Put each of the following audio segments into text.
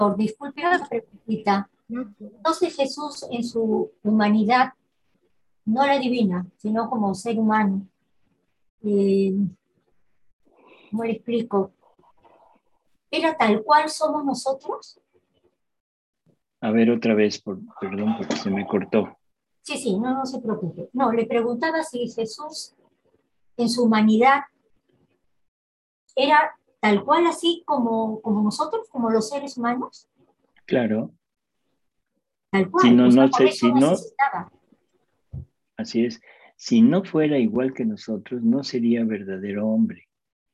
Disculpe una preguntita. Entonces Jesús en su humanidad, no la divina, sino como ser humano, eh, ¿cómo le explico? ¿Era tal cual somos nosotros? A ver otra vez, perdón, porque se me cortó. Sí, sí, no, no se preocupe. No, le preguntaba si Jesús en su humanidad era tal cual así como nosotros, como los seres humanos, Claro, tal si cual. no, O sea, no por sé, eso si no, necesitaba. así es, si no fuera igual que nosotros, no sería verdadero hombre.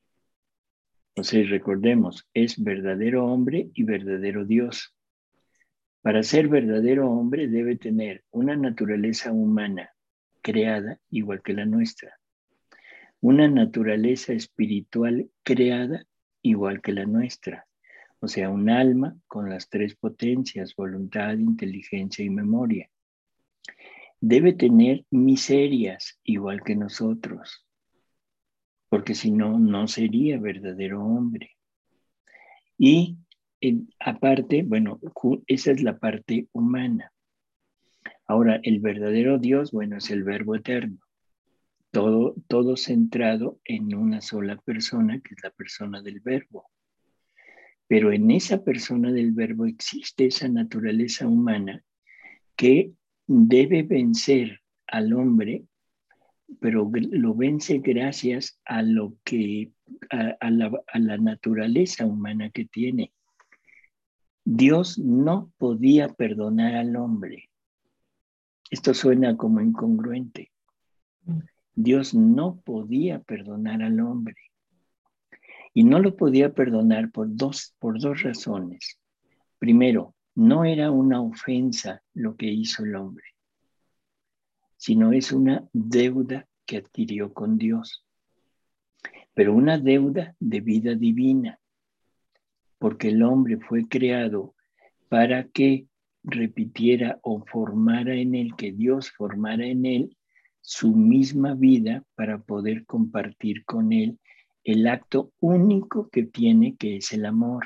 O sea, recordemos, es verdadero hombre y verdadero Dios. Para ser verdadero hombre debe tener una naturaleza humana creada igual que la nuestra, una naturaleza espiritual creada igual que la nuestra, o sea, un alma con las tres potencias, voluntad, inteligencia y memoria. Debe tener miserias igual que nosotros, porque si no, no sería verdadero hombre. Y aparte, bueno, esa es la parte humana. Ahora, el verdadero Dios, bueno, es el Verbo eterno, todo centrado en una sola persona, que es la persona del Verbo. Pero en esa persona del Verbo existe esa naturaleza humana que debe vencer al hombre, pero lo vence gracias a lo que a la naturaleza humana que tiene. Dios no podía perdonar al hombre. Esto suena como incongruente. Dios no podía perdonar al hombre y no lo podía perdonar por dos razones. Primero, no era una ofensa lo que hizo el hombre, sino es una deuda que adquirió con Dios, pero una deuda de vida divina, porque el hombre fue creado para que repitiera o formara en él, que Dios formara en él su misma vida para poder compartir con él el acto único que tiene, que es el amor.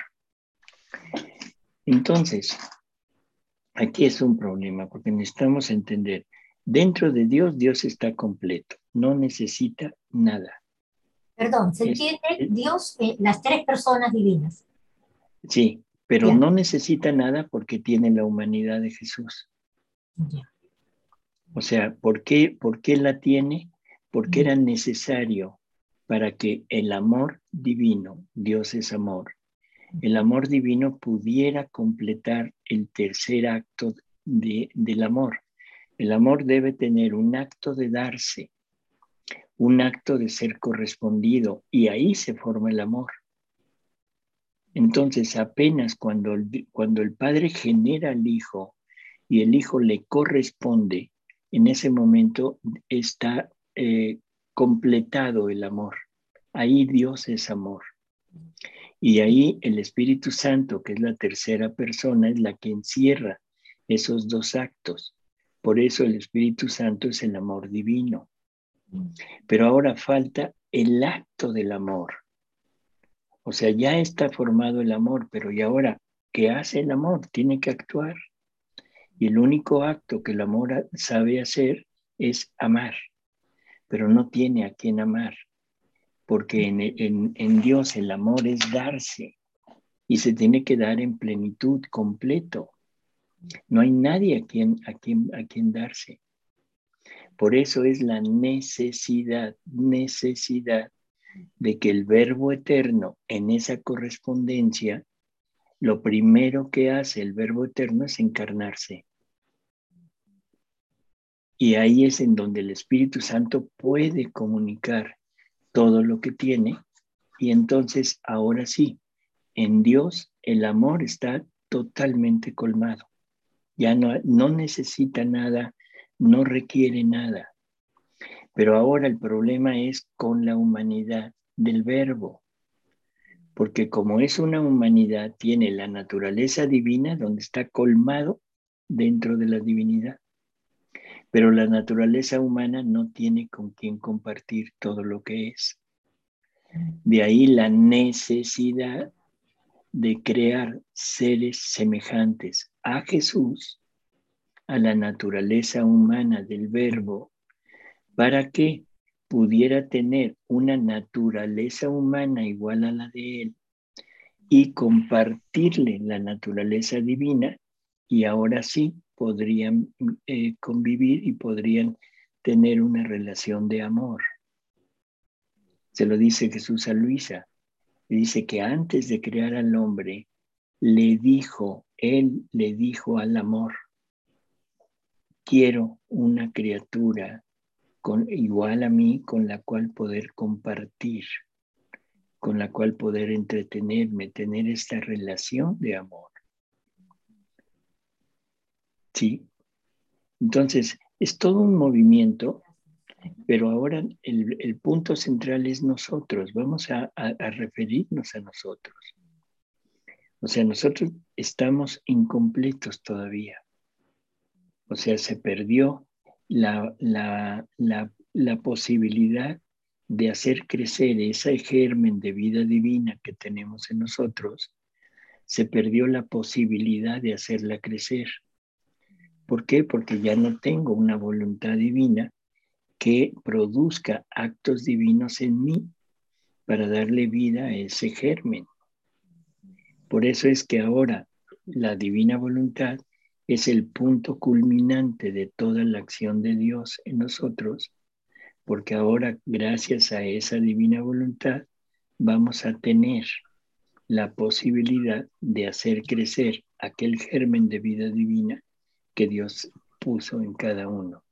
Entonces, aquí es un problema porque necesitamos entender, dentro de Dios, Dios está completo, no necesita nada. Perdón, se Es, entiende es, Dios, las tres personas divinas. sí, pero Ya, no necesita nada porque tiene la humanidad de Jesús. ya. O sea, por qué la tiene? Porque era necesario para que el amor divino, Dios es amor, el amor divino pudiera completar el tercer acto del amor. El amor debe tener un acto de darse, un acto de ser correspondido, y ahí se forma el amor. Entonces, apenas cuando el Padre genera al Hijo y el Hijo le corresponde, en ese momento está completado el amor. Ahí Dios es amor. Y ahí el Espíritu Santo, que es la tercera persona, es la que encierra esos dos actos. Por eso el Espíritu Santo es el amor divino. Pero ahora falta el acto del amor. O sea, ya está formado el amor, pero ¿y ahora qué hace el amor? Tiene que actuar. Y el único acto que el amor sabe hacer es amar, pero no tiene a quién amar, porque en Dios el amor es darse y se tiene que dar en plenitud, completo. No hay nadie a quien darse. Por eso es la necesidad de que el Verbo eterno en esa correspondencia, lo primero que hace el Verbo eterno es encarnarse. Y ahí es en donde el Espíritu Santo puede comunicar todo lo que tiene. Y entonces, ahora sí, en Dios el amor está totalmente colmado. Ya no necesita nada, no requiere nada. Pero ahora el problema es con la humanidad del Verbo, porque como es una humanidad, tiene la naturaleza divina donde está colmado dentro de la divinidad, pero la naturaleza humana no tiene con quién compartir todo lo que es. De ahí la necesidad de crear seres semejantes a Jesús, a la naturaleza humana del Verbo, para que pudiera tener una naturaleza humana igual a la de Él y compartirle la naturaleza divina, y ahora sí podrían convivir y podrían tener una relación de amor. Se lo dice Jesús a Luisa. Dice que antes de crear al hombre, él le dijo al amor, quiero una criatura igual a mí, con la cual poder compartir, con la cual poder entretenerme, tener esta relación de amor. ¿Sí? Entonces, es todo un movimiento, pero ahora el punto central es nosotros. Vamos a referirnos a nosotros. O sea, nosotros estamos incompletos todavía. O sea, se perdió la posibilidad de hacer crecer ese germen de vida divina que tenemos en nosotros. Se perdió la posibilidad de hacerla crecer. ¿Por qué? Porque ya no tengo una voluntad divina que produzca actos divinos en mí para darle vida a ese germen. Por eso es que ahora la divina voluntad es el punto culminante de toda la acción de Dios en nosotros, porque ahora, gracias a esa divina voluntad, vamos a tener la posibilidad de hacer crecer aquel germen de vida divina que Dios puso en cada uno.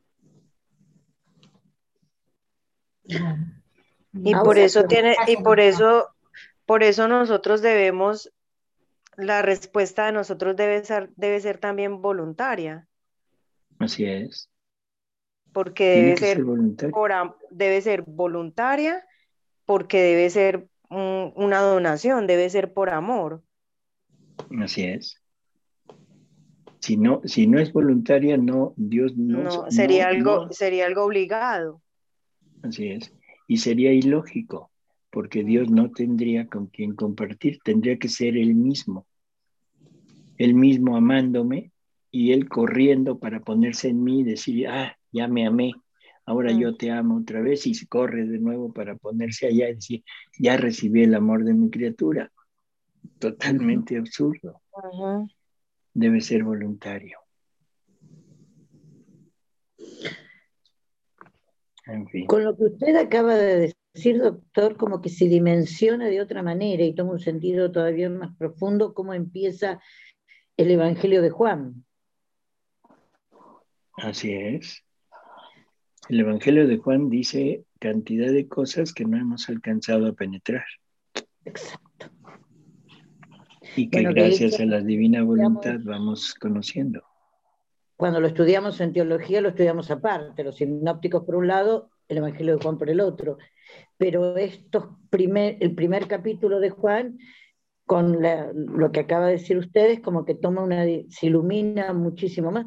Y por eso por eso nosotros debemos, la respuesta de nosotros debe ser también voluntaria. Así es. Porque Tiene que ser voluntaria. Debe ser voluntaria, porque debe ser una donación, debe ser por amor. Así es. Si no es voluntaria, no, Dios no sería algo obligado. Así es. Y sería ilógico, porque Dios no tendría con quien compartir, tendría que ser Él mismo amándome y Él corriendo para ponerse en mí y decir, ya me amé, ahora yo te amo otra vez, y corre de nuevo para ponerse allá y decir, ya recibí el amor de mi criatura. Totalmente absurdo. Debe ser voluntario. En fin. Con lo que usted acaba de decir, doctor, como que se dimensiona de otra manera y toma un sentido todavía más profundo cómo empieza el Evangelio de Juan. Así es. El Evangelio de Juan dice cantidad de cosas que no hemos alcanzado a penetrar. Exacto. Y que gracias a la divina voluntad vamos conociendo. Cuando lo estudiamos en teología, lo estudiamos aparte, los sinópticos por un lado, el Evangelio de Juan por el otro. Pero el primer capítulo de Juan, con lo que acaba de decir ustedes, como que se ilumina muchísimo más.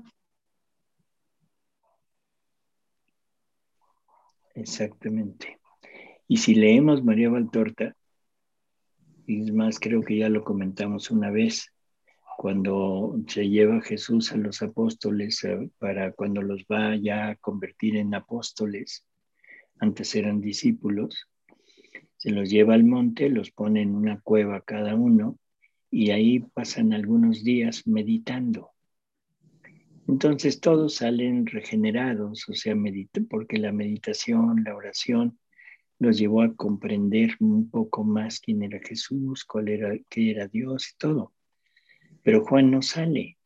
Exactamente. Y si leemos María Valtorta, y es más, creo que ya lo comentamos una vez, cuando se lleva Jesús a los apóstoles para cuando los va ya a convertir en apóstoles, antes eran discípulos, se los lleva al monte, los pone en una cueva cada uno y ahí pasan algunos días meditando. Entonces todos salen regenerados, o sea, porque la meditación, la oración, los llevó a comprender un poco más quién era Jesús, qué era Dios y todo. Pero Juan no sale,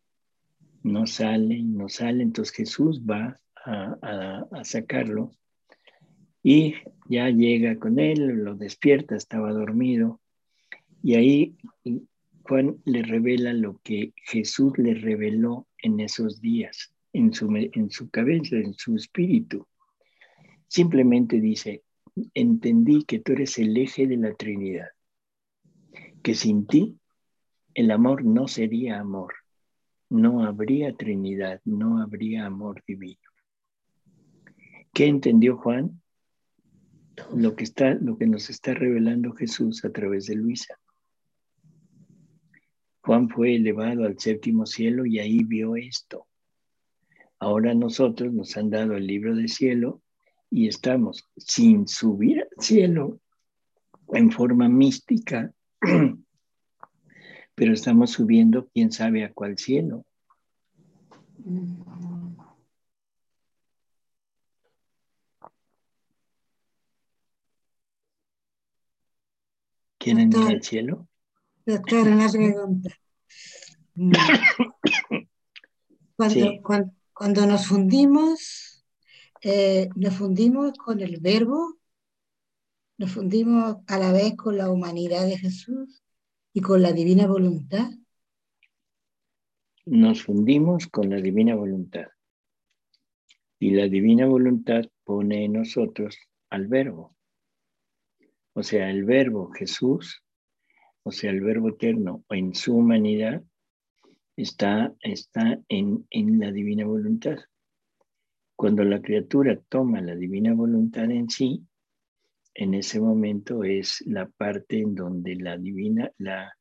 entonces Jesús va a sacarlo y ya llega con él, lo despierta, estaba dormido, y ahí Juan le revela lo que Jesús le reveló en esos días, en su cabeza, en su espíritu. Simplemente dice, entendí que tú eres el eje de la Trinidad, que sin ti el amor no sería amor, no habría Trinidad, no habría amor divino. ¿Qué entendió Juan? Lo que nos está revelando Jesús a través de Luisa. Juan fue elevado al 7º cielo y ahí vio esto. Ahora nosotros nos han dado el libro del cielo y estamos sin subir al cielo en forma mística, pero estamos subiendo quién sabe a cuál cielo. ¿Quieren ir al cielo? Doctor, una pregunta. Sí. Cuando nos fundimos con el Verbo, nos fundimos a la vez con la humanidad de Jesús y con la divina voluntad. Nos fundimos con la divina voluntad. Y la divina voluntad pone en nosotros al Verbo. O sea, el Verbo Jesús, o sea, el Verbo eterno en su humanidad, está en la divina voluntad. Cuando la criatura toma la divina voluntad en sí, en ese momento es la parte en donde la divina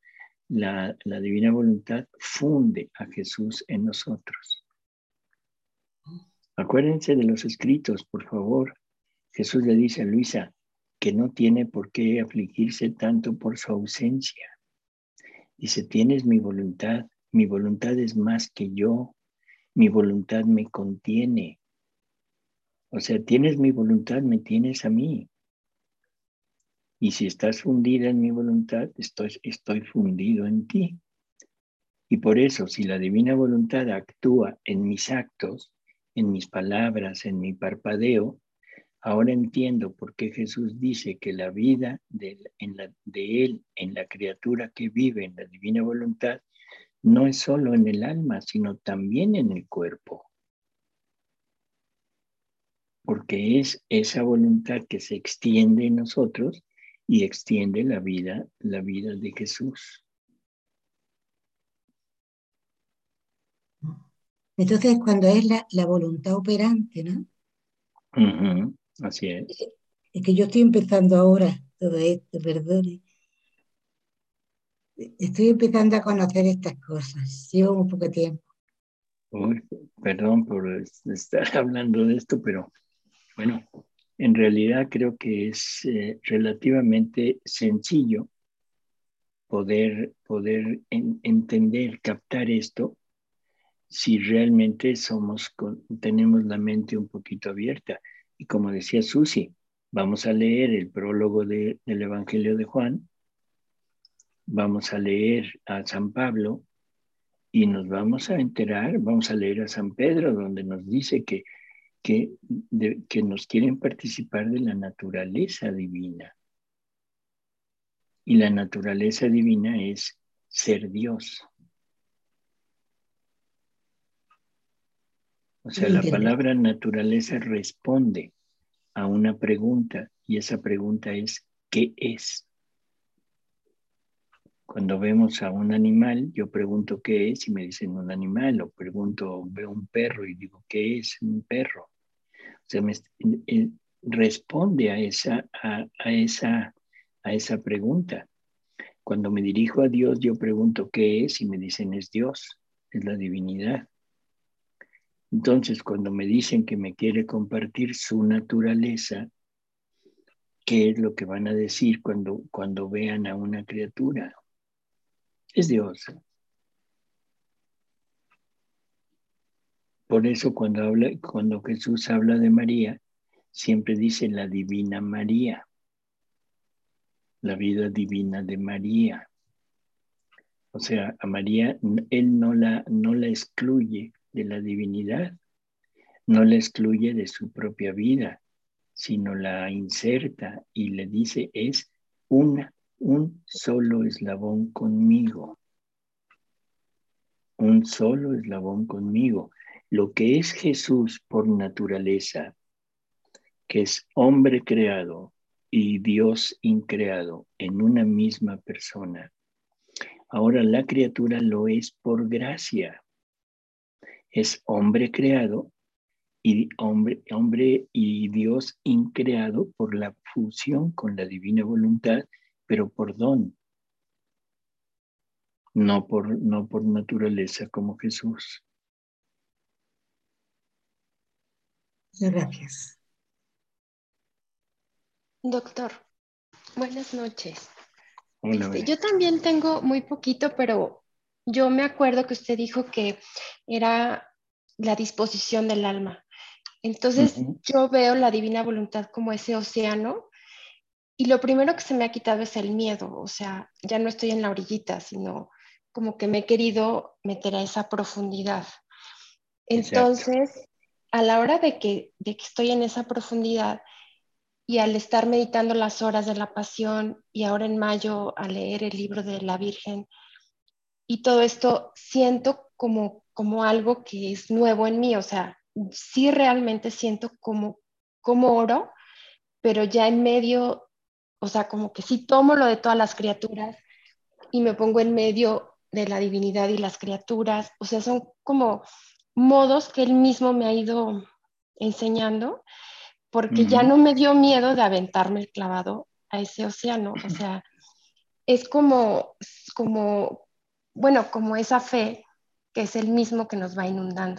voluntad funde a Jesús en nosotros. Acuérdense de los escritos, por favor. Jesús le dice a Luisa que no tiene por qué afligirse tanto por su ausencia. Dice, tienes mi voluntad es más que yo, mi voluntad me contiene. O sea, tienes mi voluntad, me tienes a mí. Y si estás fundida en mi voluntad, estoy fundido en ti. Y por eso, si la divina voluntad actúa en mis actos, en mis palabras, en mi parpadeo, ahora entiendo por qué Jesús dice que la vida de Él, en la criatura que vive en la divina voluntad, no es solo en el alma, sino también en el cuerpo. Porque es esa voluntad que se extiende en nosotros y extiende la vida de Jesús. Entonces, cuando es la voluntad operante, ¿no? Uh-huh, así es. Es que yo estoy empezando ahora todo esto, perdone. Estoy empezando a conocer estas cosas. Llevo un poco de tiempo. Uy, perdón por estar hablando de esto, pero bueno, en realidad creo que es relativamente sencillo poder entender, captar esto, si realmente tenemos la mente un poquito abierta. Y como decía Susi, vamos a leer el prólogo del Evangelio de Juan, vamos a leer a San Pablo y nos vamos a enterar, vamos a leer a San Pedro, donde nos dice que nos quieren participar de la naturaleza divina. Y la naturaleza divina es ser Dios. O sea, la palabra naturaleza responde a una pregunta y esa pregunta es, ¿qué es? Cuando vemos a un animal, yo pregunto qué es y me dicen un animal, o veo un perro y digo, ¿qué es un perro? O sea, responde a esa pregunta. Cuando me dirijo a Dios, yo pregunto qué es y me dicen es Dios, es la divinidad. Entonces, cuando me dicen que me quiere compartir su naturaleza, ¿qué es lo que van a decir cuando vean a una criatura? Es Dios. Por eso cuando Jesús habla de María, siempre dice la divina María, la vida divina de María. O sea, a María él no la excluye de la divinidad, no la excluye de su propia vida, sino la inserta y le dice es un solo eslabón conmigo. Un solo eslabón conmigo. Lo que es Jesús por naturaleza, que es hombre creado y Dios increado en una misma persona. Ahora la criatura lo es por gracia. Es hombre creado y hombre y Dios increado por la fusión con la divina voluntad, pero por don. no por naturaleza como Jesús. Gracias. Doctor, buenas noches. Hola, Yo también tengo muy poquito, pero yo me acuerdo que usted dijo que era la disposición del alma. Entonces, Ujú. yo veo la divina voluntad como ese océano y lo primero que se me ha quitado es el miedo. O sea, ya no estoy en la orillita, sino como que me he querido meter a esa profundidad. Exacto. Entonces, a la hora de que estoy en esa profundidad, y al estar meditando las horas de la pasión y ahora en mayo a leer el libro de la Virgen y todo esto, siento como algo que es nuevo en mí, o sea, sí realmente siento como oro, pero ya en medio, o sea, como que sí tomo lo de todas las criaturas y me pongo en medio de la divinidad y las criaturas, o sea, son como modos que él mismo me ha ido enseñando porque ya Ujú. no me dio miedo de aventarme el clavado a ese océano. O sea, es como, bueno, como esa fe que es el mismo que nos va inundando.